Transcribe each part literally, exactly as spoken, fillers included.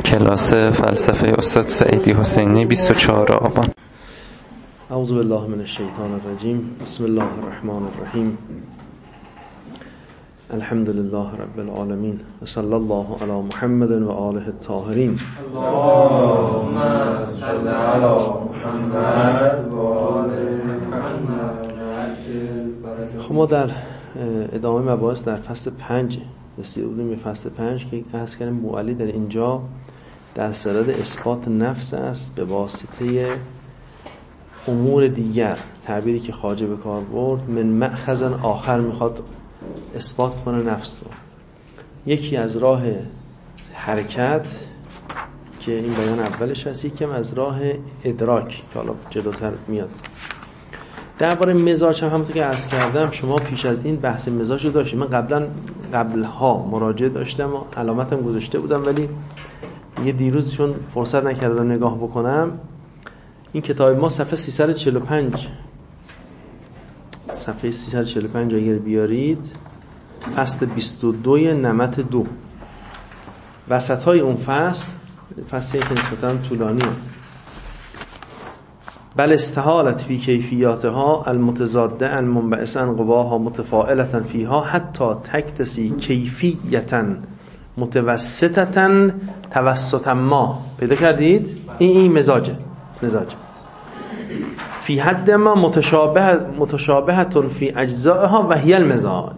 کلاس فلسفه استاد سعیدی حسینی بیست و چهارم آبان. اعوذ بالله من الشیطان الرجیم. بسم الله الرحمن الرحیم. الحمد لله رب العالمین و صلی الله علی محمد و آله الطاهرین. اللهم صل علی محمد و آل محمد. خب ما در ادامه مباحث در فصل پنج رسیده بودیم به فصل پنج که عرض کردیم مولی در اینجا در صدد اثبات نفس است به واسطه امور دیگر، تعبیری که خواجه به کار برد، من مأخذ آخر میخواد اثبات کنه نفس رو. یکی از راه حرکت که این بیان اولش هست، یکم از راه ادراک که حالا جلوتر میاد. درباره مزاج هم همونطور که عرض کردم شما پیش از این بحث مزاج رو داشتیم. من قبلا قبلها مراجعه داشتم و علامتم گذاشته بودم، ولی یه دیروز چون فرصت نکردم نگاه بکنم. این کتاب ما صفحه سیصد و چهل و پنج صفحه سیصد و چهل و پنج اگر بیارید، فصل بیست و دو نمط دو، وسط های اون فصل، فصلی که نسبتاً طولانیه. بل استحالت فی کیفیاتها المتضاده المنبعثا قواها متفاعلتا فیها حتی تکتسی کیفیتا متوسطتا توسطا ما. پیدا کردید؟ این این مزاجه. مزاج فی حد ما متشابه متشابهتون فی اجزائها و هی المزاج.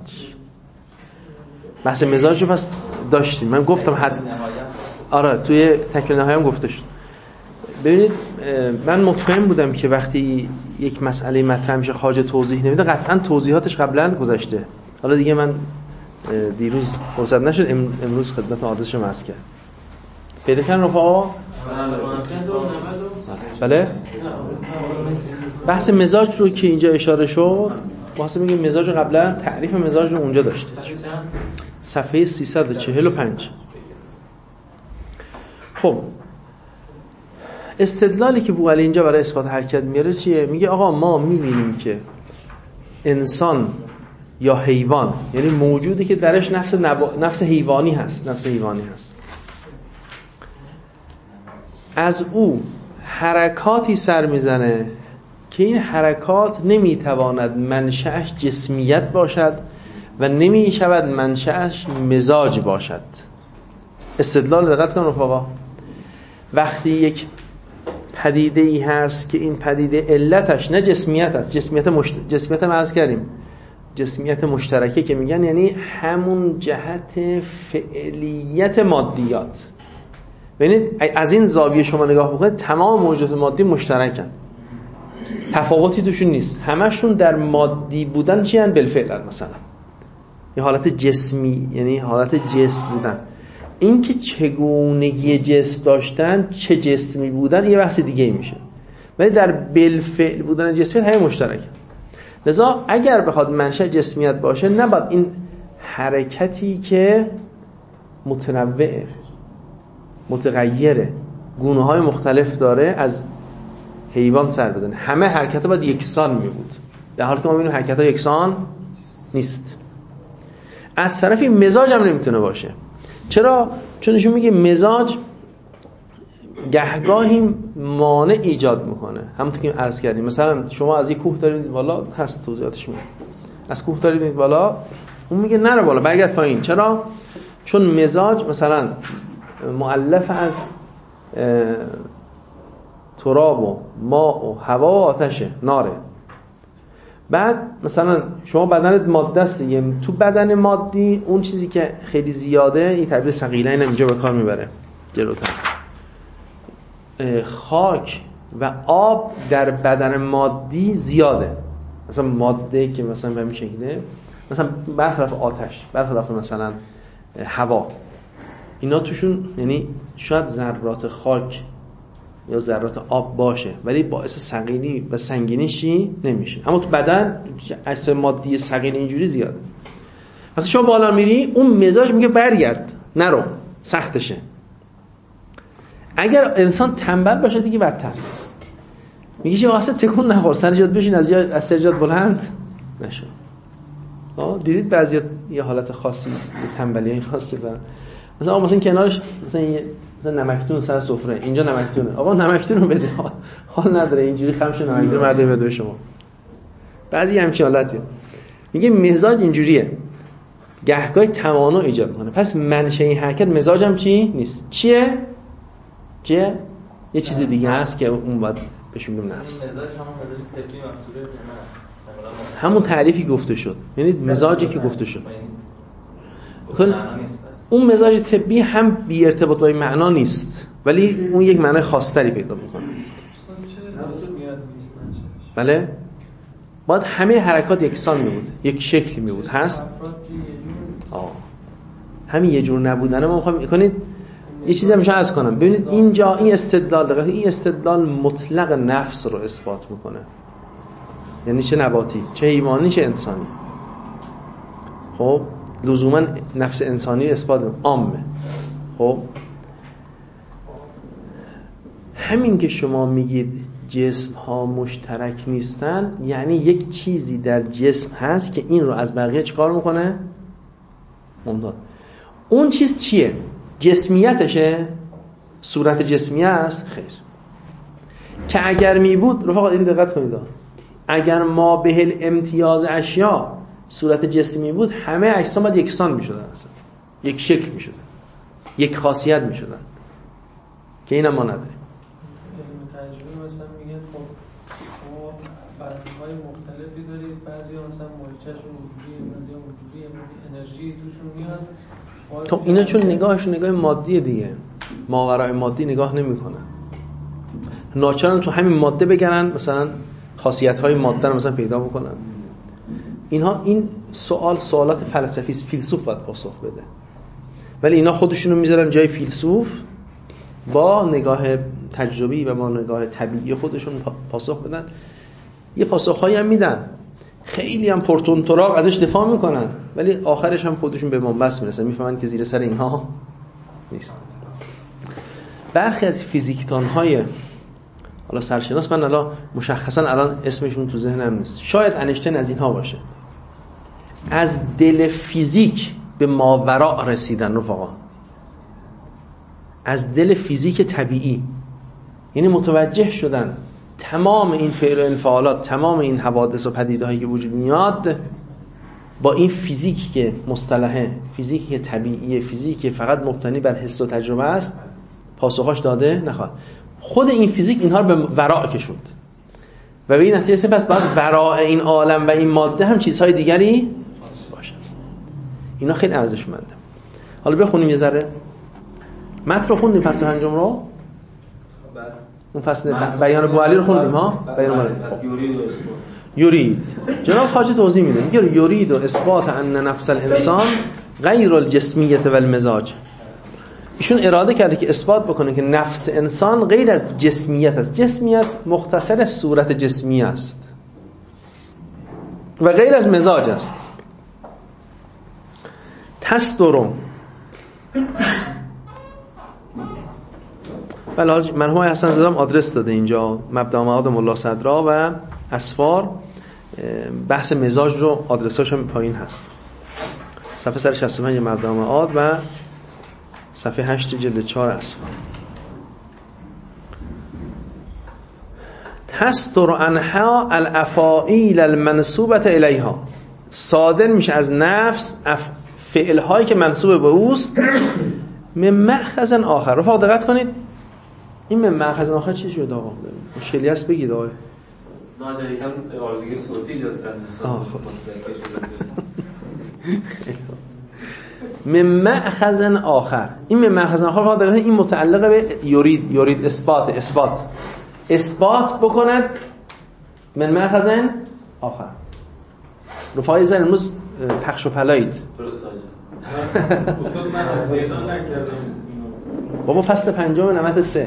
بحث مزاج رو پس داشتیم. من گفتم حد آره توی تکمیل نهایی هم گفته شد. ببینید من مطمئن بودم که وقتی یک مسئله مطرح میشه خواجه توضیح نمیده، قطعا توضیحاتش قبلا گذشته. حالا دیگه من دیروز فرصت نشد، امروز خدمت آدرسش رو عرض کرد. پیدا کردن رفقا؟ بله؟ بحث مزاج رو که اینجا اشاره شد، واسه میگیم مزاج رو قبلا تعریف مزاج رو اونجا داشتید. صفحه سیصد و چهل و پنج. خب استدلالی که بوعلی اینجا برای اثبات حرکت میاره چیه؟ میگه آقا ما میبینیم که انسان یا حیوان، یعنی موجودی که درش نفس نبا... نفس حیوانی هست، نفس حیوانی هست، از او حرکاتی سر میزنه که این حرکات نمیتواند منشأش جسمیت باشد و نمیشود منشأش مزاج باشد. استدلال دقت کن رفقا. وقتی یک پدیده ای هست که این پدیده علتش نه جسمیت است، جسمیت مشت... جسمیت هم عرض کردیم، جسمیت مشترکه که میگن یعنی همون جهت فعلیت مادیات. ببینید از این زاویه شما نگاه بکنید تمام موجودات مادی مشترکن، تفاوتی توشون نیست، همشون در مادی بودن چی ان بالفعل، مثلا یه حالت جسمی، یعنی حالت جسم بودن. این که چگونگی جسم داشتن، چه جسمی بودن، یه بحث دیگه میشه، ولی در بالفعل بودن جسمیت همه مشترکن. لذا اگر بخواد منشأ جسمیت باشه، نباید این حرکتی که متنوعه، متغیره، گونه های مختلف داره از حیوان سر بزنه. همه حرکت ها باید یکسان می بود، در حالی که ما میبینیم حرکت ها یکسان نیست. از طرفی مزاج هم نمیتونه باشه. چرا؟ چون ایشون میگه مزاج گهگاهی مانع ایجاد میکنه. همونطور که عرض کردیم، مثلا شما از یک کوه دارید بالا، هست توضیحاتش میاد، از کوه دارید بالا، اون میگه نرو بالا، برگرد پایین. چرا؟ چون مزاج مثلا مؤلف از تراب و ماء و هوا و آتشه، ناره. بعد مثلا شما بدنت ماده است دیگه، تو بدن مادی اون چیزی که خیلی زیاده، این تعبیر ثقیلین اینجا به کار میبره جلوتر، خاک و آب در بدن مادی زیاده. مثلا ماده که مثلا به همین شکله، مثلا برخلاف آتش، برخلاف مثلا هوا، اینا توشون یعنی شاید ذرات خاک یا ذرات آب باشه ولی باعث ثقیلی و سنگینیشی نمیشه. اما تو بدن اجسام مادی ثقیل اینجوری زیاده. وقتی شما بالا میری، اون مزاج میگه برگرد، نرو، سختشه. اگر انسان تنبل باشه دیگه بدتر میگه چه واسه تکون نخور، سر جات بشین، از جات از سر جات بلند نشو. آه دیدید بعضی یه حالت خاصی، یه تنبلی خاصی دارن. مثلا آقا مثلا کنارش مثلا مثلا نمکتون سر سفره، اینجا نمکتونه، آقا نمکتون رو بده، حال نداره اینجوری خمش نمکتون مردم بده به شما. بعضی همچین حالتیه. میگه مزاج اینجوریه، گهگاه تمانا ایجاد میکنه. پس منشأ این حرکت مزاجم چی نیست. چیه؟ چیه؟ یه چیز دیگه هست که اون باید بهش میگم نفس. مزاج همون مزاج طبی مفهومه نه؟ همون تعریفی گفته شد. یعنی مزاجی که گفته شد. اون مزاج طبی هم بی ارتباط با این معنا نیست، ولی اون یک معنی خاص‌تری پیدا میکنه. بله؟ باید همه حرکات یکسان می بود، یک شکل می بود. هست؟ آه. همین یه جور نبودنه ما میخوایم کنید. یه چیزی همیشه عرض کنم، ببینید اینجا این استدلال دقیقا این استدلال مطلق نفس رو اثبات میکنه. یعنی چه نباتی، چه حیوانی، چه انسانی. خب لزوما نفس انسانی اثبات عامه. خب همین که شما میگید جسم ها مشترک نیستن، یعنی یک چیزی در جسم هست که این رو از بقیه چیکار میکنه؟ ممتاز. اون چیز چیه؟ جسمیتشه؟ صورت جسمی است؟ خیر. که اگر می بود، رفقا این دقت کنید، اگر ما به امتیاز اشیا صورت جسمی بود، همه اجسام باید یکسان میشدن، اصلا یک شکل میشدن، یک خاصیت میشدن، که اینم ما نداریم. تجربه مثلا میگن خب شما فرق‌های مختلفی دارید، بعضیا مثلا مولچه‌شون وجودیه، بعضیا وجودیه، انرژی توشون میاد. تو اینا چون نگاهش نگاه مادیه دیگه، ماورای مادی نگاه نمیکنن. ناچارن تو همین ماده بگرن مثلا خاصیت‌های ماده رو مثلا پیدا بکنن. اینها این سوال سوالات فلسفی است، فیلسوف باید پاسخ بده. ولی اینا خودشونو میذارن جای فیلسوف، با نگاه تجربی و با نگاه طبیعی خودشون پاسخ بدن. یه پاسخ‌هایی هم میدن، خیلی هم پرتونتراغ ازش دفاع میکنن، ولی آخرش هم خودشون به منبس میرسن، میفهمن که زیر سر اینها نیست. برخی از فیزیکدان‌های حالا سرشناس، من الان مشخصا الان اسمشون تو ذهنم نیست، شاید انیشتین از اینها باشه، از دل فیزیک به ماوراء رسیدن رفقا، از دل فیزیک طبیعی، یعنی متوجه شدن تمام این فعل و انفعالات، تمام این حوادث و پدیده‌هایی که وجود میاد با این فیزیکی که مصطلحه، فیزیکی طبیعی، فیزیکی فقط مبتنی بر حس و تجربه است، پاسخاش داده نخواد. خود این فیزیک اینها رو به وراء کشوند و به این نتیجه رسید پس باید وراء این عالم و این ماده هم چیزهای دیگری باشه. اینا خیلی ارزشمنده. حالا بخونیم یه ذره متن رو خوندیم، فصل پنجم رو، اون فصل بیان بوعلی رو خوندیم ها، بیان بوعلی. یورید جناب خواجه توضیح میده، میگه یورید و اثبات ان نفس الانسان غیر الجسمیت و المزاج. ایشون اراده کرده که اثبات بکنه که نفس انسان غیر از جسمیت است. جسمیت مختصر صورت جسمی است و غیر از مزاج است. تصدرم بله، مرحوم حسن زاده آدرس داده اینجا، مبدا معاد ملا صدرا و اسفار، بحث مزاج رو آدرساش هم پایین هست، صفحه صد و شصت و پنج مبدا معاد و صفحه هشت جلد چهار اسفار. تصدر عنها الافاعیل المنسوبه الیها، صادر میشه از نفس فعلهایی که منسوب به اوست، من مأخذ آخر. رفقا دقت کنید، این من مأخذ آخر چی شد آقا؟ مشکلی هست بگید آقا. ناجا یکم آلودگی صوتی ایجاد کردن. من مأخذ آخر، این من مأخذ آخر فقط دقت، این متعلق به یورید، یورید اثبات، اثبات اثبات بکند من مأخذ آخر. رفقای زن امروز پخش و پلایید. درست آجا. بابا فصل پنجم نمت سه.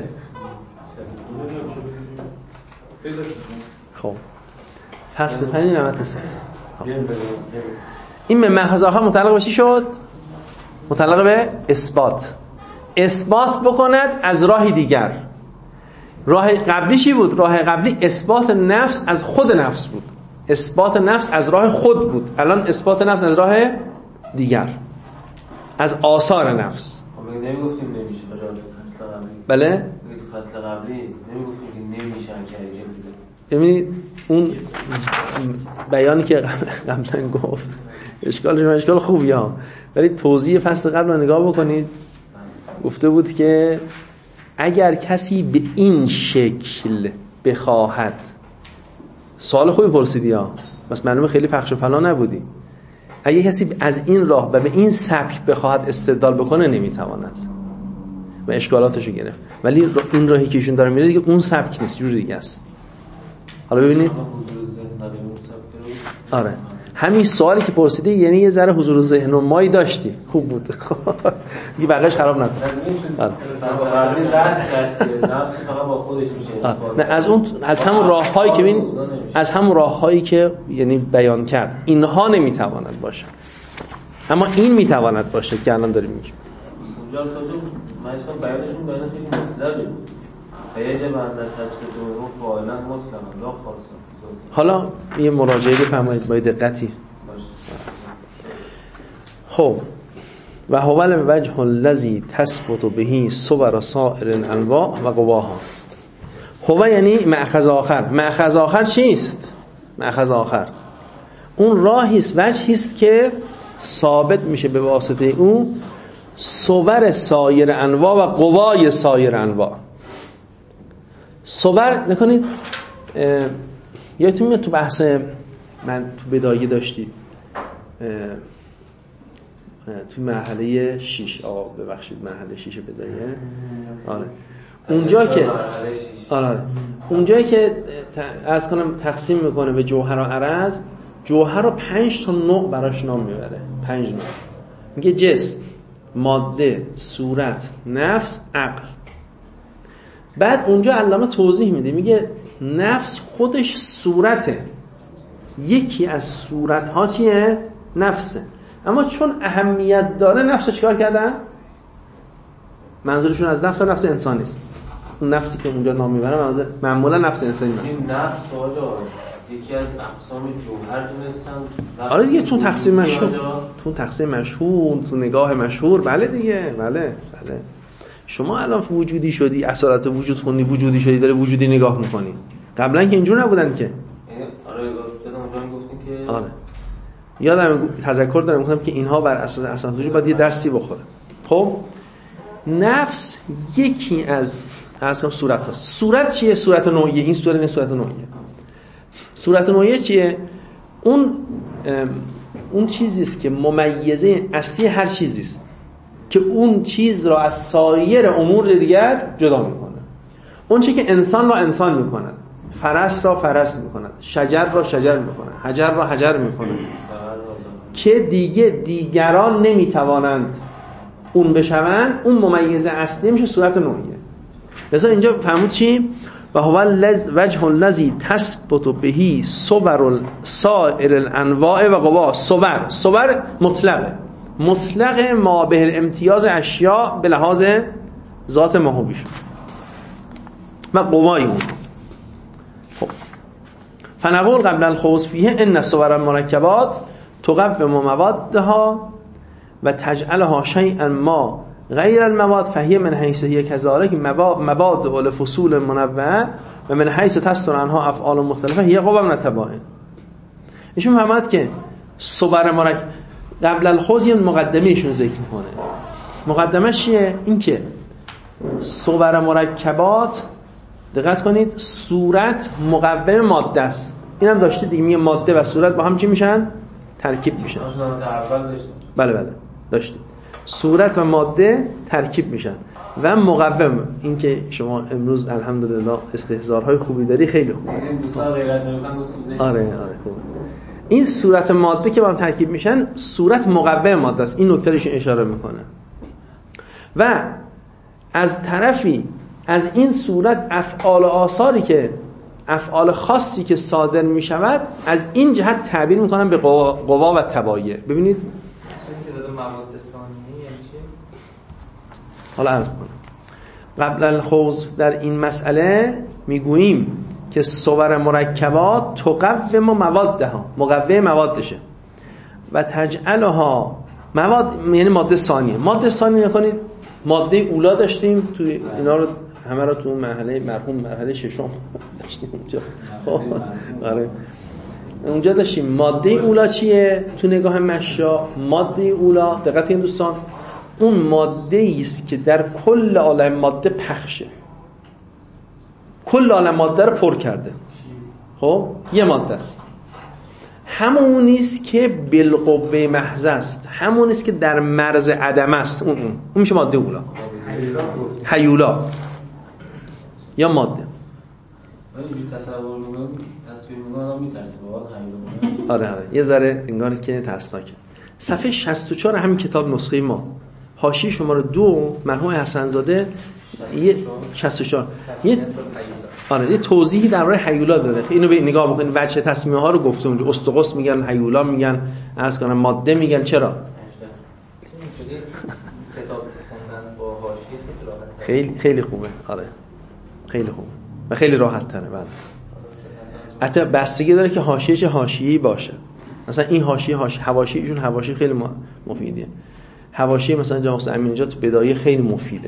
خب فصل پنج نمت سه. این من مأخذ آخر متعلق به چی شد؟ متعلق به اثبات. اثبات بکند از راهی دیگر. راه قبلی چی بود؟ راه قبلی اثبات نفس از خود نفس بود، اثبات نفس از راه خود بود. الان اثبات نفس از راه دیگر، از آثار نفس. نمیگفتیم نمیشه راجع به فصل قبلی. بله؟ تو فصل قبلی نمیگفتیم که نمیشه اگر ایجاد بده. ببینید اون بیانی که قبلا گفت اشکالش اشکال خوبی ها، ولی توضیح فصل قبل رو نگاه بکنید. گفته بود که اگر کسی به این شکل بخواهد، سوال خوبی پرسیدی ها، بس معلومه خیلی فخش و فلا نبودی. اگه کسی از این راه و به این سبک بخواهد استدلال بکنه نمیتواند و اشکالاتشو گرفت. ولی این راهی که ایشون داره میره دیگه اون سبک نیست، جور دیگه است. حالا ببینید آره همین سوالی که پرسیدی یعنی یه ذره حضور ذهن و مایی داشتی، خوب بود دیگه بقیش خراب نکن. نه از اون از همون راههایی که ببین از همون راههایی که یعنی بیان کرد اینها نمیتواند باشه، اما این میتواند باشه که الان داریم میگیم. اونجا تو مثلا بیانشون بیان خیلی مطلقه بود. فیجب ان تثبیت الحروف فاعلا مطلقا لا خاصه. حالا یه مراجعه بفرمایید با دقتی. خب و هو الوجه الذی تثبت به صور سائر الانواع و قواها. هو یعنی مأخذ آخر. مأخذ آخر چیست؟ مأخذ آخر اون راهی است، وجهی است که ثابت میشه به واسطه اون صور سایر انواع و قوای سایر انواع. صور نکنید یادتون میاد تو بحث من تو بدایه داشتید تو مرحله شیش آقا ببخشید مرحله شیش بدایه آره اونجا که آره اونجایی که عرض کنم تقسیم میکنه به جوهر و عرض، جوهر رو پنج تا نوع براش نام میبره. پنج نوع میگه جسم، ماده، صورت، نفس، عقل. بعد اونجا علامه توضیح میده میگه نفس خودش صورته، یکی از صورت‌ها چیه؟ نفسه. اما چون اهمیت داره نفس رو چیکار کردن؟ منظورشون از نفس نفس انسانی است. اون نفسی که اونجا نام میبرن منظور معمولا نفس انسانی است. این نفس آجا یکی از اقسام جوهر دونستن. آره دیگه تو تقسیم مشهور تو تقسیم مشهور تو نگاه مشهور بله دیگه بله بله. شما الان وجودی شدی، اصالت وجود خوندی، وجودی شدی، داره وجودی نگاه میکنی. قبلا که اینجور نبودن که. آره گفتم گفتین که آره یادم تذکر دارم گفتم که اینها بر اساس اصالت وجود باید یه دستی بخوره. خب نفس یکی از اصلا صورت هست. صورت چیه؟ صورت نوعیه. این صورت این صورت نوعیه. صورت نوعیه چیه؟ اون اون چیزی است که ممیزه اصلی هر چیزی است که اون چیز را از سایر امور دیگر جدا میکنه. اون چیزی که انسان را انسان میکنه، فرس را فرس میکنه، شجر را شجر میکنه، حجر را حجر میکنه، که دیگه دیگران نمیتوانند اون بشوند. اون ممیزه اصلی میشه صورت نوعیه. مثلا اینجا فهمید چی؟ و هو الوجه الذی تثبت به صور سائر الانواع و قوا. صور صور مطلقه، مطلق ما به امتیاز اشیاء به لحاظ ذات ماهویش و قوای اون. خب فنقول قبل الخوض فیه ان صور المرکبات تقوم موادها و تجعلها شیئا ما غیر المواد فهی من حیث هی کذالک مواد اول فصول منوعه و من حیث تستر عنها افعال مختلفه هی قوام نتباین. ایشون فهمد که صور مرکب قبل الخوض یه مقدمه ایشون ذکر میکنه. مقدمش چیه؟ این که صور مرکبات دقت کنید صورت مقوم ماده است. اینم داشته دیگه، میگه ماده و صورت با هم چی میشن؟ ترکیب میشن. بله بله داشتید. صورت و ماده ترکیب میشن و مقوم. این که شما امروز الحمدلله استحضارهای خوبی داری خیلی خوب. آره آره خوب. این صورت ماده که با هم ترکیب میشن صورت مقوم ماده است. این نکته رو اشاره میکنه. و از طرفی از این صورت افعال و آثاری که افعال خاصی که صادر میشود از این جهت تعبیر میکنن به قوا, قوا و تبایع. ببینید حالا عرض کنم قبل الخوض در این مسئله میگوییم که صور مرکبات تقوم موادها، مقوم موادشه و تجعلها مواد یعنی ماده ثانیه. ماده ثانیه نکنید ماده اولا داشتیم تو اینا رو همه رو تو مرحله مرحوم مرحله ششم داشتیم اونجا. خب آره اونجا داشتیم. ماده اولا چیه تو نگاه مشا؟ ماده اولا دقت کنید دوستان، اون ماده است که در کل عالم ماده پخشه، کل عالم ماده رو پر کرده. خب یه ماده است، همون است که بالقوه محض است، همون است که در مرز عدم است. اون اون, اون میشه ماده اولا، هیولا یا ماده. اینجوری تصور می‌کنم، تصویر می‌کنم می‌ترسه واقعا هیولا. آره آره یه ذره انگار که ترسناکه. صفحه شصت و چهار همین کتاب نسخه ما، حاشیه شماره دو مرحوم حسن زاده یه شصت و چهار یه آره یه توضیحی درباره هیولا داره. اینو به نگاه بکنید، وجه تسمیه ها رو گفته اونجا. استقص میگن، هیولا میگن، عرض کنم ماده میگن. چرا؟ خیلی خیلی خوبه. آره خیلی خوبه و خیلی راحت تره. بعد حتی بستگی داره که حاشیه چه حاشیه‌ای باشه. مثلا این حاشیه حاشیه حواشی ایشون حواشی خیلی مفیده. حواشی مثلا جناب حسین امین نژاد تو بدایه خیلی مفیده.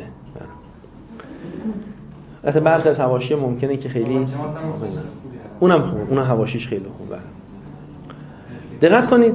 البته برخی از حواشی ممکنه که خیلی اونم خوبه، اونم حواشیش خیلی خوبه. دقت کنید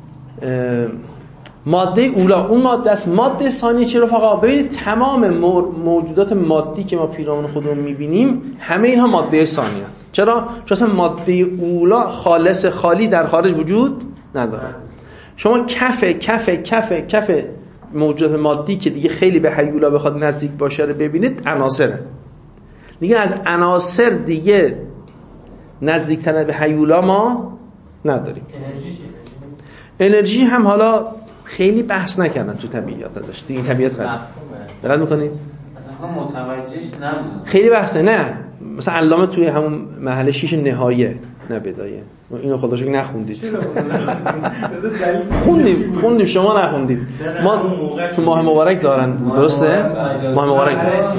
ماده اولا اون ماده است. ماده ثانیه چه رفقا؟ ببینید تمام موجودات مادی که ما پیرامون خودمون میبینیم همه اینها ماده ثانیه. چرا؟ چون اصلا ماده اولا خالص خالی در خارج وجود نداره. شما کف کف کف کف موجودات مادی که دیگه خیلی به هیولا بخواد نزدیک باشه رو ببینید عناصره. دیگه از عناصر دیگه نزدیکتر به هیولا ما نداریم. انرژی چیه؟ انرژی هم حالا خیلی بحث نکردن تو طبیعیات ازش. دیگه طبیعت خیلی دقت می‌کنید؟ اصلا متوجهش نبودم. خیلی بحثه. نه مثلا علامه توی همون محله شیش نهایه نه بدایه اینو خدا شکر نخوندید. خوندیم خوندیم شما نخوندید. ما تو ماه مبارک دارن درسته؟ ماه مبارک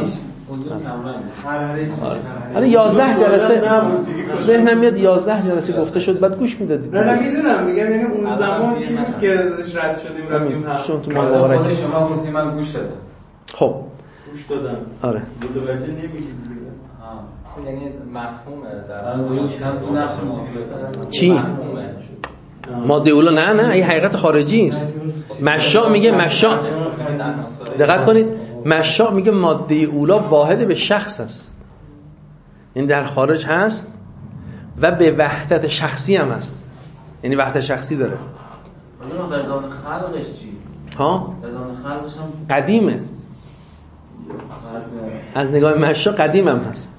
حالا یازده جلسه ذهنم میاد یازده جلسه گفته شد بعد گوش میدادید. نه نه میدونم میگم یعنی اون زمان چی بود که ازش رد شدیم رفتیم هم شما تو ماه مبارک شما گفتید من گوش دادم. خب گوش دادم. آره متوجه نمیگید. ها یعنی مفهومه در تو نقش موسیقی چی؟ ماده اولا نه نه این حقیقت خارجی است. مشا میگه مشا دقت کنید مشا میگه ماده اولا واحد به شخص است، این در خارج هست و به وحدت شخصی هم هست، یعنی وحدت شخصی داره. حالا در زمان خلقش چی؟ ها؟ در زمان خلقش هم قدیمه. از نگاه مشا قدیم هم هست،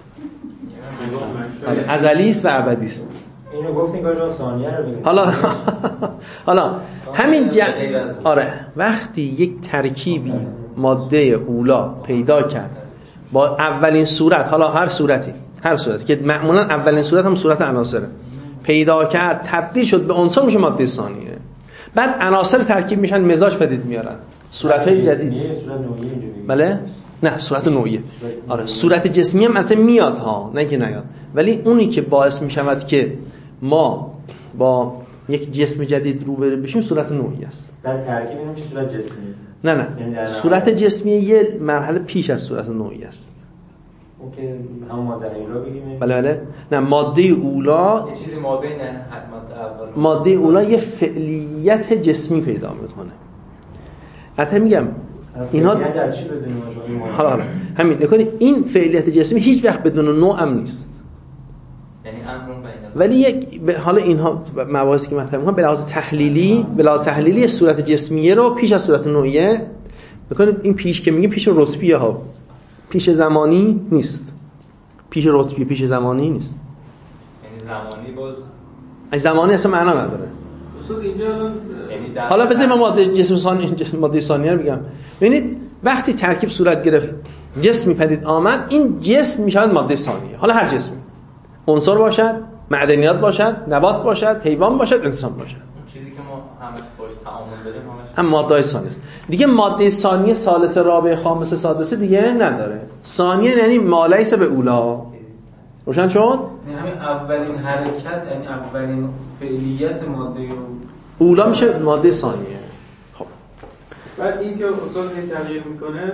ازلی است و ابدی است. اینو گفتین که ثانیه رو بگید. حالا حالا همین ج... آره وقتی یک ترکیبی ماده اولا پیدا کرد با اولین صورت، حالا هر صورتی هر صورتی که معمولا اولین صورت هم صورت عناصره، پیدا کرد تبدیل شد به عنصر میشه ماده ثانیه. بعد عناصر ترکیب میشن مزاج پدید میارن، صورت‌های جدید. بله نه صورت نوعیه. آره صورت جسمی هم البته میاد ها، نه که نیاد، ولی اونی که باعث میشود که ما با یک جسم جدید روبرو بشیم صورت نوعی است. در ترکیب اینم چه صورت جسمی؟ نه نه صورت جسمی یه مرحله پیش از صورت نوعی است. اوکی همون ماده اولا بگیم. بله بله نه ماده اولا یه چیزی ما بین ماده اول ماده اولا یه فعلیت جسمی پیدا میکنه. حتی میگم اینا از چی بدونیم؟ حالا حالا همین نکنید این فعلیت جسمی هیچ وقت بدون نوع هم نیست، یعنی امرون بین ولی یک حالا اینها مباحثی که مطرح می‌کنم به لحاظ تحلیلی به لحاظ تحلیلی صورت جسمیه رو پیش از صورت نوعیه بکنید. این پیش که میگیم پیش رتبیه ها، پیش زمانی نیست، پیش رتبی پیش زمانی نیست. یعنی زمانی باز این زمانی اصلا معنا نداره. اصلا اینجا یعنی حالا بذارید ما ماده جسم ثانی ماده ثانیه رو بگم. ببینید وقتی ترکیب صورت گرفت جسمی پدید آمد، این جسم میشود ماده ثانیه. حالا هر جسمی، عنصر باشد، معدنیات باشد، نبات باشد، حیوان باشد، انسان باشد، چیزی که ما همش باش تعامل داریم همش هم ماده ثانیه است. دیگه ماده ثانیه ثالث رابع خامس سادسه دیگه نداره. ثانیه یعنی مالیس به اولا. روشن شد؟ یعنی همین اولین حرکت، یعنی اولین فعلیت ماده اولا میشه ماده ثانیه. خب بعد این که اصول هی تغییر میکنه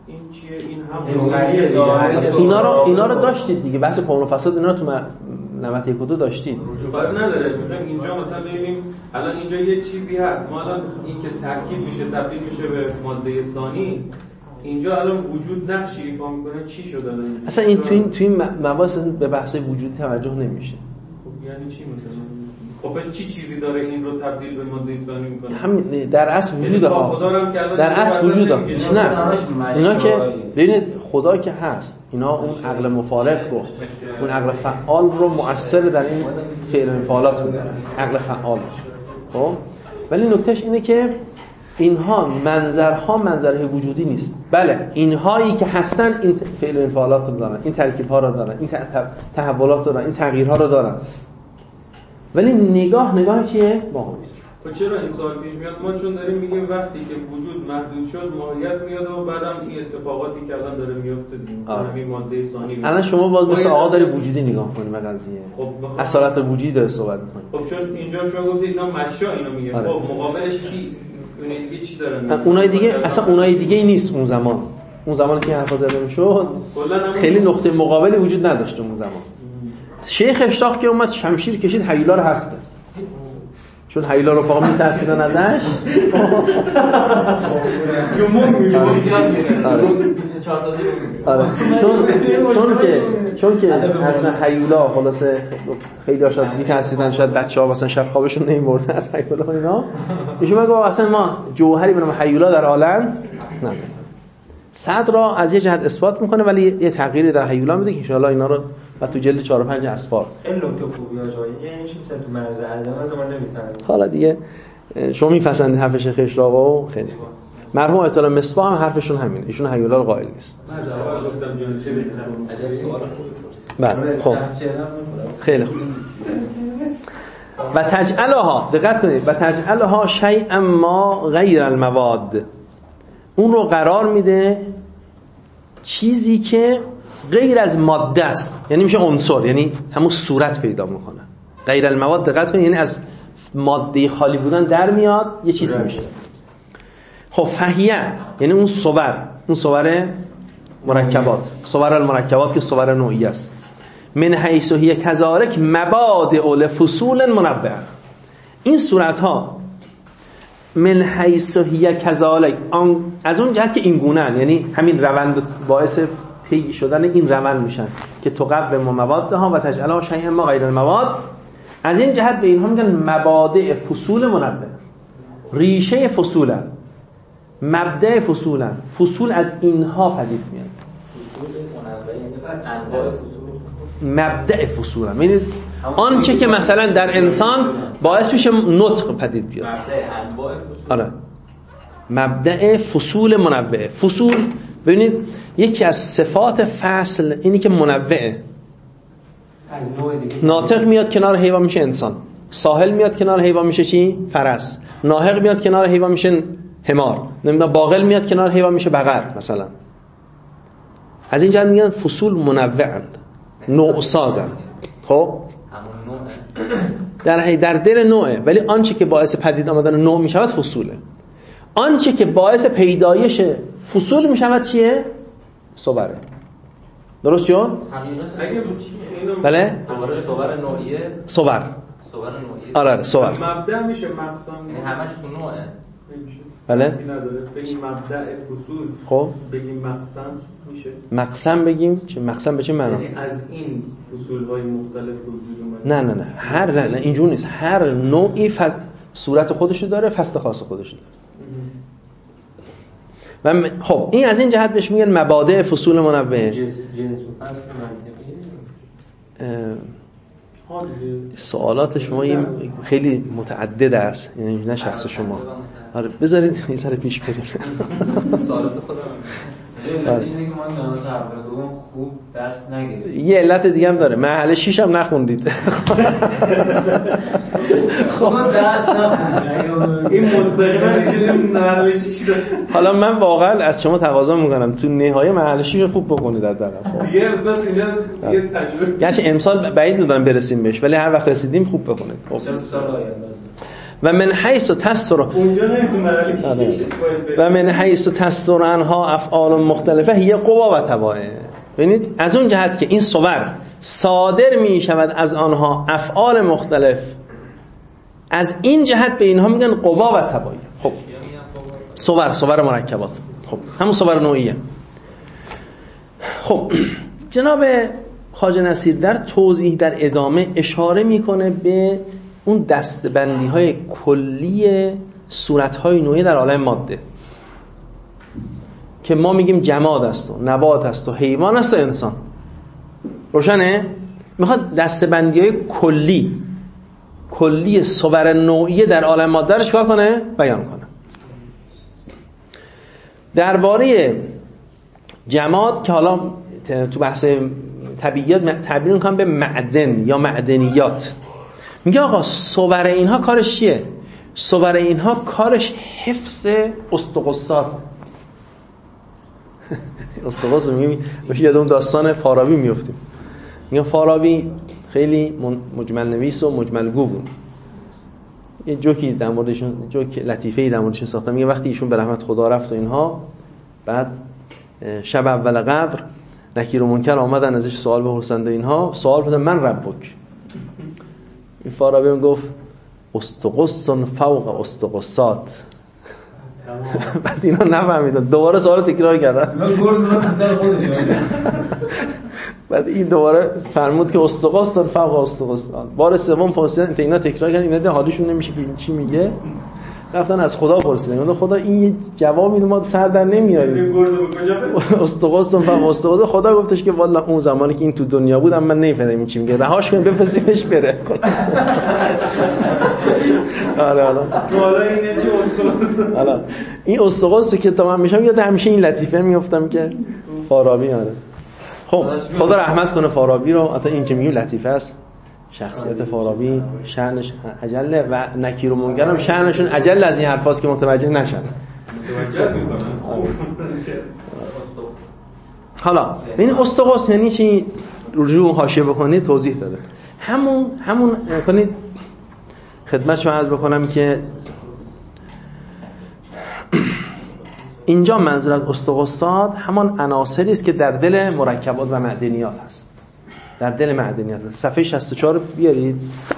این چیه این هم اینا رو اینا رو داشتید دیگه، بحث قانون و فساد اینا رو تو نود و یک و دو داشتید. رجوع نداره. میگم اینجا مثلا ببینیم الان اینجا یه چیزی هست، ما الان این که ترکیب میشه تبدیل میشه به ماده ثانی، اینجا الان وجود نقشی ایفا میکنه، چی شده الان؟ اصلا این تو این تو این مباحث به بحث وجودی توجه نمیشه. خب یعنی چی مثلا؟ خب چی چیزی داره این رو تبدیل به ماده ثانی میکنه؟ همین در اصل وجود ها. در اصل وجود ها. نه. اینا که ببینید خدا که هست، اینا اون عقل مفارق رو، اون عقل فعال رو مؤثر در این فعل و انفعالات می‌دونن. عقل فعال. خب ولی نکتهش اینه که اینها منظرها منظره وجودی نیست. بله اینهایی که هستن این فعل و انفعالات رو دارن، این ترکیب‌ها رو دارن، این تحولات دارن، این تغییرها رو دارن. ولی نگاه نگاه چیه؟ واقعی است. خب چرا این سوال پیش میاد؟ ما چون داریم میگیم وقتی که وجود محدود شد ماهیت میاد و بعدم این اتفاقاتی که الان داره میفته مثلا این ماده ثانی. الان شما باز مثل آقا داری وجودی نگاه کنید به قضیه. خب اصالت وجودی داره صحبت می‌کنید. خب چون اینجا شما گفتید اینا مشا اینو میگه. خب مقابلش کی؟ اون دیگه چی داره میگه؟ اونای دیگه اصلا اونای دیگه ای نیست اون زمان. اون زمانی که حرفا زده میشد خیلی نقطه مقابلی وجود نداشت اون زمان. شیخ اشتاق که اومد شمشیر کشید هیولا رو حذف کرد، چون هیولا رو فقط میترسیدن ازش. جمعون میگه بیست و چهار ساله آره چون چون که چون که اصلا هیولا خلاصه خیلی شاید میترسیدن، شاید بچه‌ها مثلا شب خوابشون نمیبرد از هیولا اینا. ایشون میگه اصلا ما جوهری به نام هیولا در عالم نداریم. صد را از یه جهت اثبات میکنه ولی یه تغییری در هیولا میده که ان شاءالله اینا رو و تو جلد چهار و پنج اسفار این نکته خوبی ها جایی یعنی چی مثلا تو مرز عدم از ما نمیفهمیم. حالا دیگه شما میپسندید حرف شیخ اشراقو خیلی مرحوم آیت الله مصباح هم حرفشون همینه، ایشون هیولا رو قائل نیست. بله خب خیلی خوب. و تجعلها دقت کنید و تجعلها شیئا ما غیر المواد، اون رو قرار میده چیزی که غیر از ماده است، یعنی میشه عنصر، یعنی همون صورت پیدا میکنه. غیر المواد دقت کنید یعنی از ماده خالی بودن در میاد یه چیزی میشه. خب فهیه یعنی اون صور، اون صور مرکبات، صور المرکبات که صور نوعی است. من حیث هی کذالک مبادئ لفصول منوعه، این صورت ها من حیث هی کذالک از اون جهت که این گونه‌ان، یعنی همین روند باعث طی شدن این روند میشن که تقوم موادها و تجعلها شیئا ما غیر المواد. از این جهت به اینها میگن مبادئ فصول منوع، ریشه فصولن، مبدأ فصولن، فصول از اینها پدید میاد. مبدأ فصولن می‌بینید آنچه که مثلا در انسان باعث میشه نطق پدید بیاد. آره مبدأ فصول منوعه. فصول ببینید یکی از صفات فصل اینی که منوعه. ناطق میاد کنار حیوان میشه انسان، ساحل میاد کنار حیوان میشه چی؟ فرس. ناهق میاد کنار حیوان میشه حمار. نمیدونم باقل میاد کنار حیوان میشه بقر مثلا. از این جهت میگن فصول منوعند، نوع سازن. خب در در دل نوعه، ولی آنچه که باعث پدید آمدن نوع میشود فصوله. آنچه که باعث پیدایش فصول میشود چیه؟ صوره. درست شد؟ بله؟ صور نوعیه. صور. صور نوعیه. آره صور. مبدأ میشه مقسم. یعنی همش تو نوعه. بله؟ بگیم مبدأ فصول. خب بگیم مقسم میشه. مقسم بگیم چه مقسم به چه معنا؟ یعنی از این فصول‌های مختلف وجود اومده. نه نه نه هر نه, نه اینجوری نیست. هر نوعی ف... صورت خودشو داره، فصل خاص خودشو داره. و م... خب این از این جهت بهش میگن مبادئ فصول منوعه. جنس جنس و فصل منطقی. سوالات شما خیلی متعدد است، یعنی نه شخص شما. آره بذارید این سر پیش بریم. سوالات خودم علتش اینه که ما نامه اول دوم خوب درس نگرفتیم. یه علت دیگه هم داره، مرحله شش هم نخوندید. خب درس نخوندید. این مستقیما میشه مرحله شش داره. حالا من واقعا از شما تقاضا میکنم تو نهایه مرحله شش رو خوب بکنید حداقل. خب دیگه مثلا اینجا یه تجربه گرچه امسال بعید میدونم برسیم بهش، ولی هر وقت رسیدیم خوب بخونید. خب و من حیث تستر اونجا نمیتونه و من حیث تستر عنها افعال مختلفه هی قوا و تبایع. ببینید از اون جهت که این صور صادر می شود از آنها افعال مختلف، از این جهت به اینها میگن قوا و تبایع. خب صور صور مرکبات، خب همون صور نوعیه. خب جناب خواجه نصیر در توضیح در ادامه اشاره میکنه به اون دستبندی های کلی صورت های نوعی در عالم ماده که ما میگیم جماد است و نبات است و حیوان است و انسان. روشنه؟ میخواد دستبندی های کلی کلی صور نوعی در عالم ماده رو چیکار کنه؟ بیان کنه. درباره جماد که حالا تو بحث طبیعیات تعبیر میکنم به معدن یا معدنیات، میگه آقا صور اینها کارش چیه؟ صور اینها کارش حفظ استقصات. استقص میگه میشه یاد اون داستان فارابی میافتیم. میگه فارابی خیلی مجمل نویس و مجمل گو بود. یه جوکی در موردشون، جوک لطیفه‌ای در موردشون ساختن. میگه وقتی ایشون به رحمت خدا رفت و اینها، بعد شب اول قبر نکیر و منکر آمدن ازش سوال بپرسند و اینها، سوال پرسیدن من ربک. این فارابی گفت استقص فوق استقصات. بعد اینا نفهمیدن، دوباره سوال تکرار کردن. بعد این دوباره فرمود که استقص فوق استقصات. بار سوم پرسیدن، اینا تکرار کردن، اینا حالشون نمیشه که این چی میگه. رفتن از خدا پرسیدن، گفتن خدا این یه جواب میده ما سر در نمیاریم. استقص فوق استقصات. خدا گفتش که والله اون زمانی که این تو دنیا بود من نمیفهمیدم این چی میگه، رهاش کن بفرستیمش بره. آره آره حالا اینه چی استقص؟ حالا این استقص که تا من میشم یاد همیشه این لطیفه میافتم که فارابی. آره خب خدا رحمت کنه فارابی رو. حتی این که میگیم لطیفه است، شخصیت فارابی شأنش اجله و نکیر و منکر هم شأنشون اجل از این حرفاست که متوجه نشن. حالا ببین استقص یعنی چی؟ رو حاشیه بکنید توضیح داده. همون همون کنید خدمتشو عرض بکنم که اینجا منظور از استقصات همان عناصری است که در دل مرکبات و معدنیات هست. در دل معدنیات هست. صفحه شصت و چهار بیارید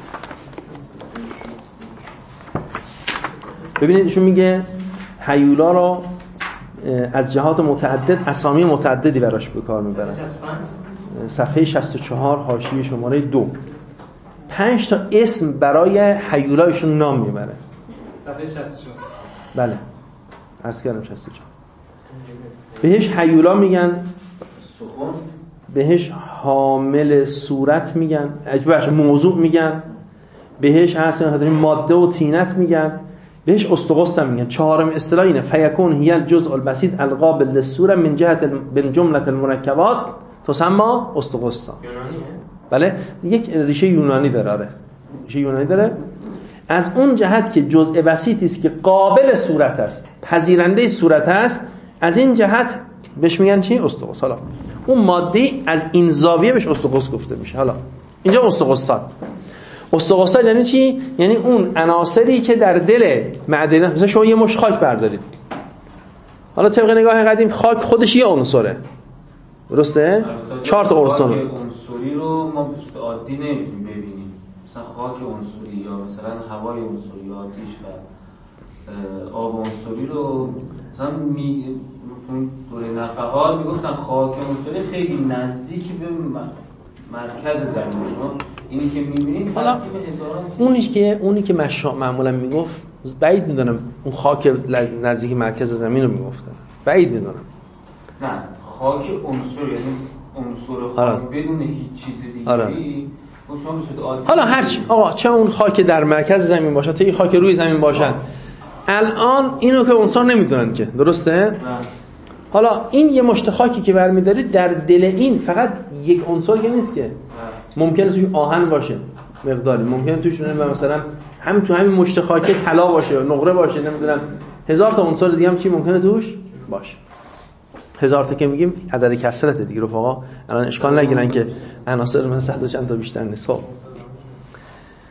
ببینید. ایشون میگه هیولا رو از جهات متعدد اسامی متعددی براش به کار میبرن. صفحه شصت و چهار حاشیه شماره دو پنج تا اسم برای هیولایشون نام میبره. صفحه شصت و چهار بله عرض کردم شصت و چهار. بهش هیولا میگن، سخن بهش حامل صورت میگن، بهش موضوع میگن، بهش هست ماده و طینت میگن، بهش استقص هم میگن. چهارم اصطلاح اینه فیکون هی الجزء البسيط القابل للصوره من جهت من جمله المرکبات تسمى استقص. یونانیه؟ بله یک ریشه یونانی داره. آره ریشه یونانی داره. از اون جهت که جزء بسیطی است که قابل صورت است، پذیرنده صورت است، از این جهت بهش میگن چی؟ استقص. حالا اون ماده از این زاویه بهش استقص گفته میشه. حالا اینجا استقصات. استقصات یعنی چی؟ یعنی اون عناصری که در دل معدن، مثلا شما یه مش خاک بردارید، حالا طبق نگاه قدیم خاک خودش یه عنصره، درسته؟ چهار تا عنصر. عنصری رو ما به صورت عادی نمیتونیم ببینیم، مثلا خاک عنصری یا مثلا هوای عنصری، آتش و آب عنصری رو مثلا می دوره نفحات میگفتن خاک عنصری خیلی نزدیکی به مرکز زمین. شما اینی که میبینید حالا اونی که اونی که مشا معمولا میگفت بعید میدونم اون خاک نزدیک مرکز زمین رو میگفتن، بعید میدونم. نه خاک عنصر یعنی عنصر خاک بدون هیچ چیز دیگه‌ای. حالا هرچی آقا چه اون خاک در مرکز زمین باشه تا این خاک روی زمین باشن، الان اینو که عنصر نمیدونن که، درسته؟ نه. حالا این یه مشت خاکی که برمی‌دارید در دل این فقط یک عنصر که نیست که، ممکنه توش آهن باشه مقداری، ممکنه توش مثلا همین تو همین مشت خاکی طلا باشه، نقره باشه، نمیدونم هزار تا عنصر دیگه هم چی ممکنه توش باشه. هزار تا که میگیم عدد کثرت دیگه رفقا، الان اشکال نگیرن که عناصر من صد و چند تا بیشتر نیست. خب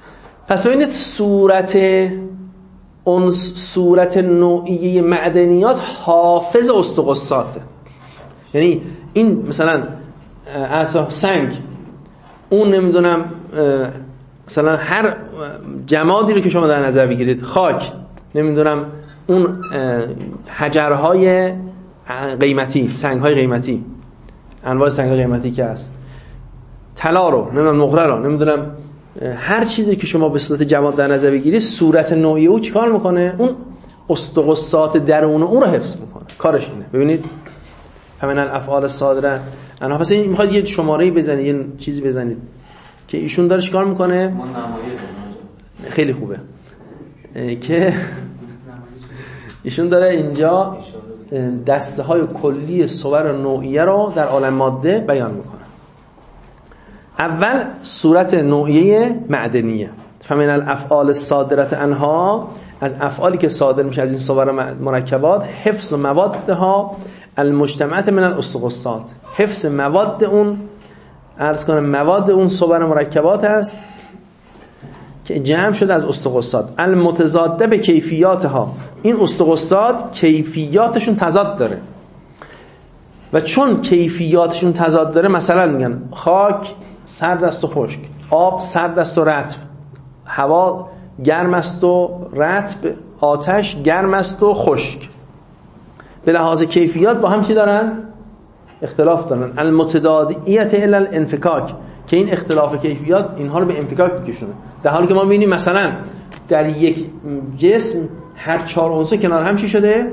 پس ببینید صورت اون صورت نوعیه معدنیات حافظ استقصاته. یعنی این مثلا اصلا سنگ، اون نمیدونم مثلا هر جمادی رو که شما در نظر بگیرید، خاک، نمیدونم اون حجرهای قیمتی، سنگهای قیمتی، انواع سنگهای قیمتی که هست، طلا رو، نمیدونم نقره رو، نمیدونم هر چیزی که شما به صورت جماد در نظر بگیرید، صورت نوعی او چیکار میکنه؟ اون استقصات درون اون رو حفظ میکنه. کارش اینه. ببینید همین الافعال صادره انا. پس این میخواد یه شماره‌ای بزنید، یه چیزی بزنید که ایشون داره چیکار میکنه. ما نمایش خیلی خوبه که ایشون داره اینجا دسته های کلی صور نوعیه رو در عالم ماده بیان میکنه. اول صورت نوعیه معدنیه. فمن الافعال الصادرة عنها، از افعالی که صادر میشه از این صور مرکبات، حفظ موادها المجتمعة من الاستقصات، حفظ مواد اون، عرض کنم مواد اون صور مرکبات است که جمع شده از استقصات، المتضاده به کیفیاتها، این استقصات کیفیاتشون تضاد داره و چون کیفیاتشون تضاد داره، مثلا میگن خاک سرد است و خشک، آب سرد است و رطب، هوا گرم است و رطب، آتش گرم است و خشک، به لحاظ کیفیات با هم چی دارن؟ اختلاف دارن. المتضادیت الی الانفکاک، که این اختلاف کیفیات اینها رو به انفکاک میکشونه، در حالی که ما میبینیم مثلا در یک جسم هر چهار عنصر کنار هم چی شده؟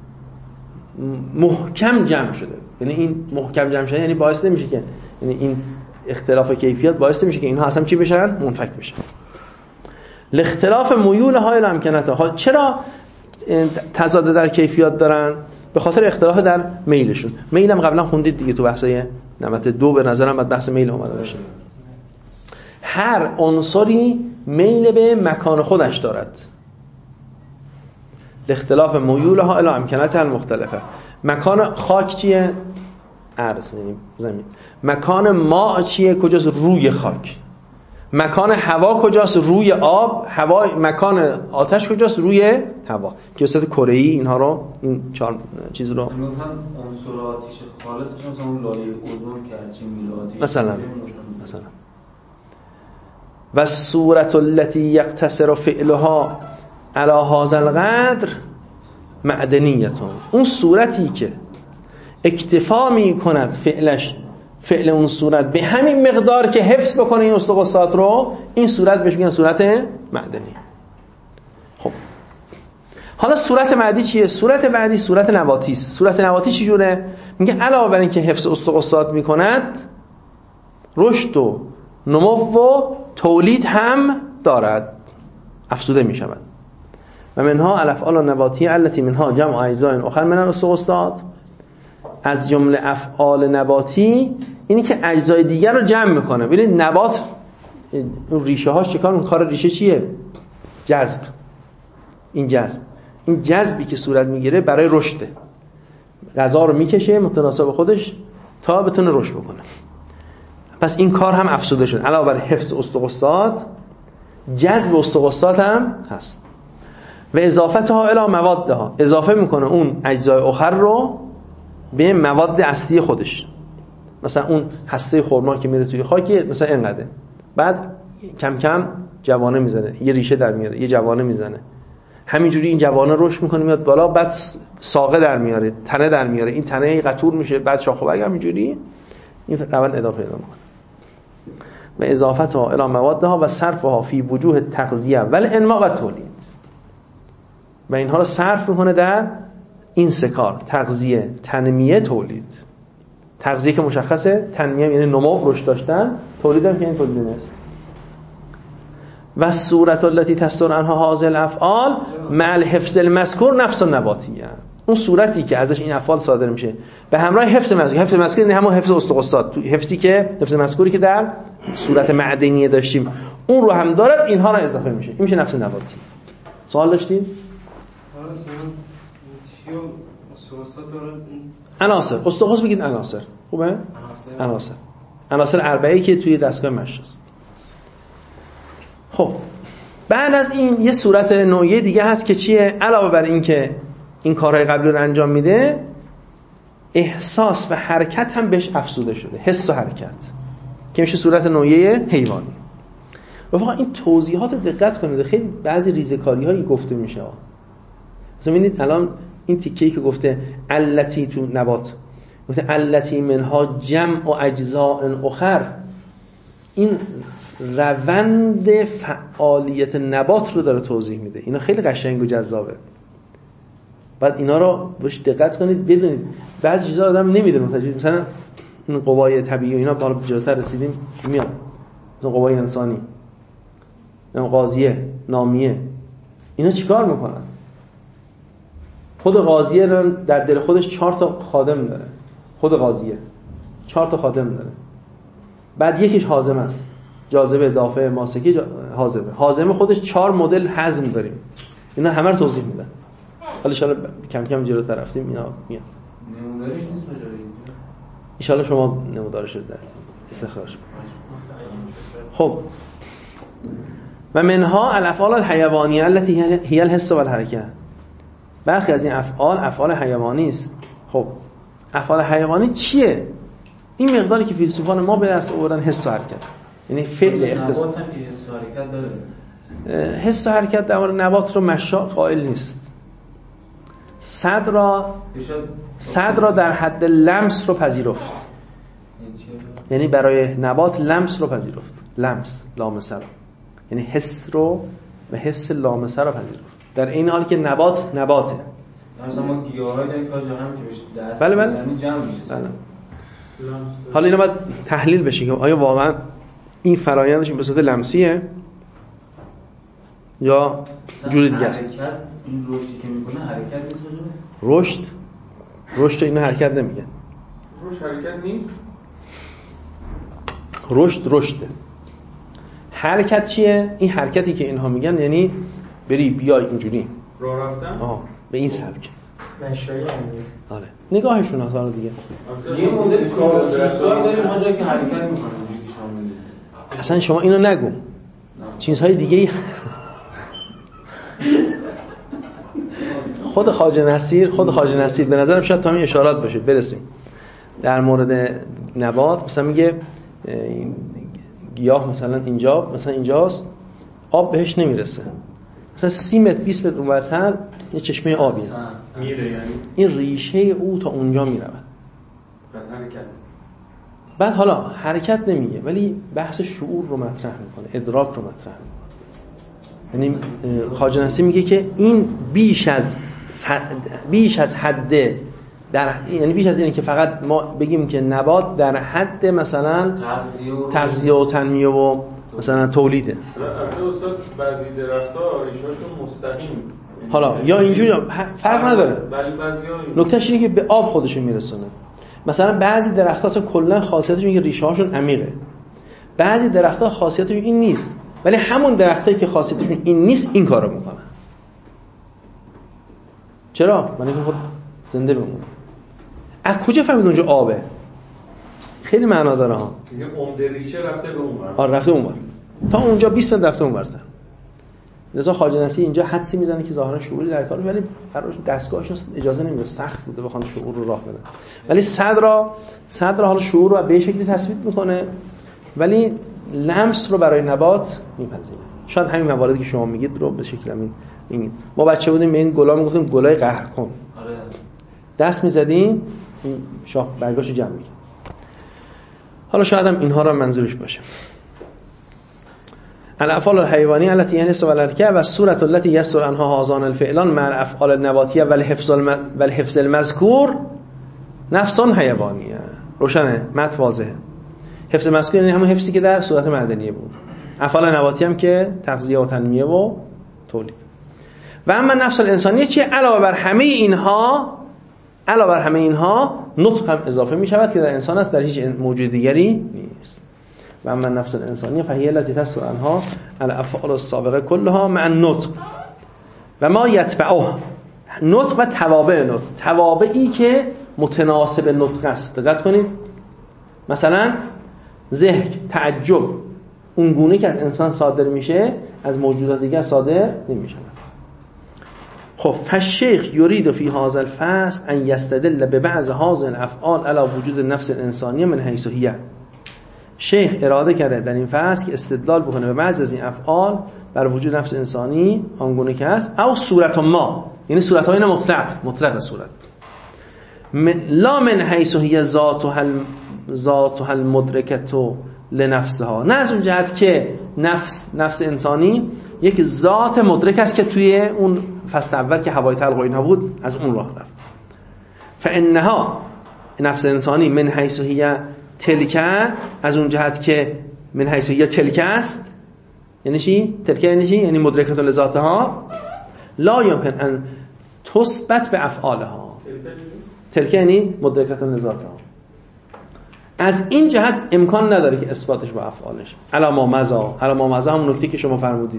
محکم جمع شده. یعنی این محکم جمع شده یعنی باعث نمیشه که، یعنی این اختلاف کیفیات باعث نمیشه که اینها اصلا چی بشن؟ منفک بشن. الاختلاف میول های الامکنته ها، چرا تضاد در کیفیات دارن؟ به خاطر اختلاف در میلشون. میل هم قبلا خوندید دیگه تو بحثای نمت دو، به نظرم بعد بحث میل اومده باشه. هر عنصری میل به مکان خودش دارد. اختلاف میولها الی امکنته المختلفه. مکان خاک چیه؟ ارض، یعنی زمین. مکان ماء چیه؟ کجاست؟ روی خاک. مکان هوا کجاست؟ روی آب. هوا مکان آتش کجاست؟ روی هوا. که وسط کره‌ای اینها رو، این چهار چیز رو مثلا عنصر آتش خالص مثلا اون لایه اوزون که هرچی میره آتش مثلا مثلا و صورت التي یقتصر فعلها علی هذا القدر معدنیتون، اون صورتی که اکتفا می کند فعلش، فعل اون صورت به همین مقدار که حفظ بکنه این استقصات رو، این صورت بهش میگن صورت معدنی. خب حالا صورت بعدی چیه؟ صورت بعدی صورت نباتی است. صورت نباتی چی جوره؟ میگه علاوه بر این که حفظ استقصات میکند، رشد و نمو و تولید هم دارد، افزوده میشود. و منها الافعال النباتیه التي منها جمع اجزاء اخر من الاستقصات، از جمله افعال نباتی اینی که اجزای دیگر رو جمع میکنه. ببینید نبات اون ریشه هاش چیکار؟ اون کار ریشه چیه؟ جذب. این جذب این جذبی که صورت میگیره برای رشده، غذا رو میکشه متناسب خودش تا بتونه رشد بکنه. پس این کار هم افزوده شد. علاوه بر حفظ استقصات، جذب استقصات هم هست. و اضافتها الی موادها، اضافه میکنه اون اجزای آخر رو به مواد اصلی خودش. مثلا اون هسته خرما که میره توی خاک مثلا اینقدر، بعد کم کم جوانه میزنه، یه ریشه در میاره، یه جوانه میزنه، همینجوری این جوانه رشد میکنه میاد بالا، بعد ساقه در میاره، تنه در میاره، این تنه قطور میشه، بعد شاخ و برگ، همینجوری این روند ادامه پیدا میکنه. و اضافتها الی موادها و صرفها فی وجوه تغذیه و الانماء و تولید، و اینها رو صرف میکنه در این سه کار: تغذیه، تنمیه، تولید. تغذیه که مشخصه، تنمیه یعنی نمو، رشد داشتن، تولید هم که این تولید نیست. و صورت التي تصدر عنها هذه الافعال مع الحفظ المذکور نفس النباتیه، اون صورتی که ازش این افعال صادر میشه به همراه حفظ مذکور. حفظ مذکور یعنی همون حفظ استقصات، تو حفظی که حفظ مذکوری که در صورت معدنیه داشتیم اون رو هم دارد، اینها رو اضافه میشه، این میشه نفس نباتی. سوال داشتید؟ عناصر استقص بگید عناصر. خوبه؟ عناصر عناصر اربعه‌ای که توی دستگاه مشق است. خب بعد از این یه صورت نوعی دیگه هست که چیه؟ علاوه بر این که این کارهای قبلی رو انجام میده، احساس و حرکت هم بهش افزوده شده، حس و حرکت، که میشه صورت نوعی حیوانی. رفقا این توضیحات دقت کنید، خیلی بعضی ریزکاری هایی گفته میشه. مثلا ببینید الان این تیکه‌ای که گفته التی تو نبات، گفته التی منها جمع و اجزاء اخر، این روند فعالیت نبات رو داره توضیح میده. اینا خیلی قشنگ و جذابه. بعد اینا رو باش دقت کنید، بدونید بعضی چیزا آدم نمیدونه. مثلا این قوای طبیعی و اینا بالا جلوتر رسیدیم میاد. مثلا قوای انسانی، قاضیه، نامیه، اینا چیکار میکنن؟ خود قاضیه در دل خودش چهار تا خادم داره. خود قاضیه چهار تا خادم داره. بعد یکیش حازم است، جاذبه، دافع، ماسکی، جا... حازمه. حازم خودش چهار مدل حزم داریم. اینا همه رو توضیح میدن. حالا ان شاءالله کم کم جلوتر رفتیم اینا میاد. نمودارش نیست کجا ان شاءالله شما نمودارش رو در استخراج. خب و منها الافعال الحیوانیه التي هي الحس والحرکه. برخی از این افعال افعال حیوانی است. خب افعال حیوانی چیه؟ این مقداری که فیلسوفان ما به دست آوردن حس و حرکت، یعنی فعل اختصاص. نبات هم که حس و حرکت داره. حس و حرکت در مورد نبات رو مشاء قائل نیست. صد را صد را در حد لمس رو پذیرفت، یعنی برای نبات لمس رو پذیرفت. لمس، لامسه رو، یعنی حس رو و حس لامسه رو پذیرفت، در این حالی که نبات نباته. مثلا ما گیاهای در کار جمع که بشه دست بله بله. بزنی جمع میشه. بله. حالا اینا باید تحلیل بشه که آیا واقعا این فرایندش به صورت لمسیه یا جور دیگه است. حرکت این رشدی که میکنه حرکت نیست. رشد رشد اینو حرکت نمیگه. رشد حرکت نیست. رشد رشده. حرکت چیه؟ این حرکتی که اینها میگن یعنی بری بیای اینجوری راه رفتن. آها به این سبک. مشایی هم میگه. آره نگاهشون اصلا دیگه. یه مدل کاربردی داریم ما جایی که حرکت میکنه اینجوری که شما میگید. اصلا شما اینو نگو. چیزهای دیگه ای خود خواجه نصیر خود خواجه نصیر به نظرم شاید تا همین اشارات باشه برسیم در مورد نبات. مثلا میگه گیاه مثلا اینجا مثلا اینجاست آب بهش نمیرسه، مثلا سی متر بیست متر اونورتر یه چشمه آبیه میره، یعنی این ریشه او تا اونجا میرود. پس حرکت. بعد حالا حرکت نمیگه ولی بحث شعور رو مطرح میکنه، ادراک رو مطرح میکنه. یعنی خواجه نصیر میگه که این بیش از ف... بیش از حد در یعنی بیش از اینه که فقط ما بگیم که نبات در حد مثلا تغذیه و تنمیه و مثلا تولیده. البته استاد بعضی درخت‌ها ریشه‌شون مستقیم، حالا یا اینجوری فرق نداره، ولی بعضی‌ها نکتهش اینه که به آب خودشون میرسونه. مثلا بعضی درخت‌ها اصلا کلا خاصیتشون اینه که ریشه‌هاشون عمیقه، بعضی درخت‌ها خاصیتشون این نیست ولی همون درختایی که خاصیتشون این نیست این کارو میکنن. چرا؟ من اینکه خود زنده بمونه. از کجا فهمید اونجا آبه؟ خیلی معنا داره ها. میگه عمده ریشه رفته به اون ور. آره رفته اون ور. تا اونجا بیست متر رفته اون ورتر. لذا خواجه نصیر اینجا حدسی میزنه که ظاهرا شعوری در کار، ولی براش دستگاهش اجازه نمیده، سخت بوده بخوان شعور رو راه بدن. ولی صد را صد را حالا شعور رو به این شکلی تصویر میکنه ولی لمس رو برای نبات میپذیره. شاید همین مواردی که شما میگید رو به شکل همین میگید. ما بچه بودیم به این گلا میگفتیم گلای قهر کن. آره. دست میزدیم شاخ برگاشو جمع می‌کرد. حالا شاید هم اینها را منظورش باشه. الافعال الحیوانی التي ينس والاركع والصوره التي يسر عنها هذان الفعلان مع الافعال النباتيه والحفظ الم... والحفظ المذكور نفس حیوانیه. روشنه؟ مت واضحه. حفظ مذکور یعنی همون حفظی که در صورت معدنیه بود. افعال نباتی هم که تغذیه و تنمیه و تولید. و اما نفس الانسانیه چیه؟ علاوه بر همه اینها علاوه بر همه اینها نطق هم اضافه می شود که در انسان است، در هیچ موجود دیگری نیست. و اما نفس الانسانیه فهی التي تسر عنها الافعال السابقه كلها مع النطق و ما یتبعه. نطق و توابع نطق، توابعی که متناسب نطق است. دقت کنید مثلا ضحک، تعجب، اون گونه که از انسان صادر میشه از موجودات دیگر صادر نمی شود. خب فالشیخ یرید فی هذا الفصل ان یستدل ببعض هذه الافعال علی وجود نفس الانسانی من حیث هی. شیخ اراده کرده در این فصل که استدلال بکنه به بعضی از این افعال بر وجود نفس انسانی آنگونه که است، او صورت ما، یعنی صورت های مطلق مطلق صورت لا من حیث هی ذاتها ذاتها المدرکه لنفسها، نه از اون جهت که نفس نفس انسانی یک ذات مدرک است که توی اون فصل اول که هوای تلق و اینها بود از اون راه رفت. فانها نفس انسانی من حیث هی تلکه، از اون جهت که من حیث هی تلکه است، یعنی چی؟ تلکه یعنی چی؟ یعنی مدرکه لذاتها لا یمکن ان تثبت به افعالها. تلکه یعنی مدرکه لذاتها، از این جهت امکان نداره که اثباتش با افعالش. علاما مزا، علاما مزا همون نکته که شما فرمودید،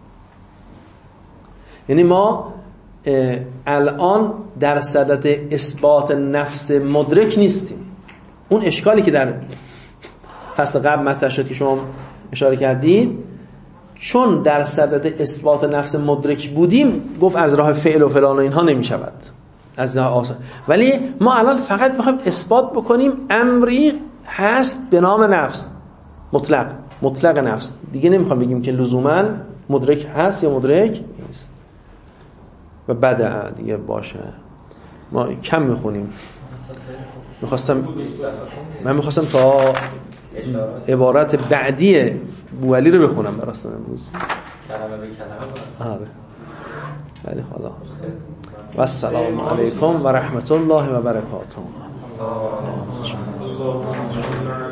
یعنی ما الان در صدد اثبات نفس مدرک نیستیم. اون اشکالی که در فصل قبل مطرح شد که شما اشاره کردید، چون در صدد اثبات نفس مدرک بودیم گفت از راه فعل و فلان و اینها نمی شود، از راه آسان. ولی ما الان فقط میخوایم اثبات بکنیم امری هست به نام نفس مطلق، مطلق نفس. دیگه نمیخوام بگیم که لزوما مدرک هست یا مدرک نیست و بده دیگه باشه. ما کم میخونیم. میخواستم من میخواستم تا عبارت بعدی بوعلی رو بخونم براستان امروز کلمه به کلمه. آره ولی خدا و السلام علیکم و رحمت الله و برکاته.